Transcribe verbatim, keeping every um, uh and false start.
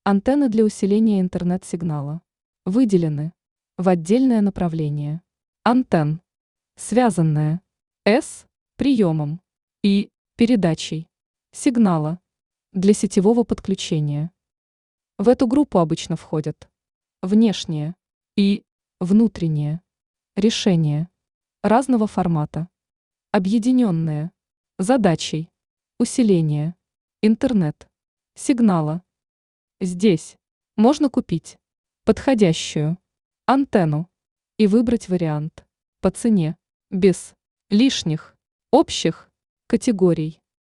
Антенны для усиления интернет-сигнала выделены в отдельное направление. Антенн, связанное с приемом и передачей сигнала для сетевого подключения. В эту группу обычно входят внешние и внутренние решения разного формата, объединенные задачей усиления интернет-сигнала. Здесь можно купить подходящую антенну и выбрать вариант по цене без лишних общих категорий.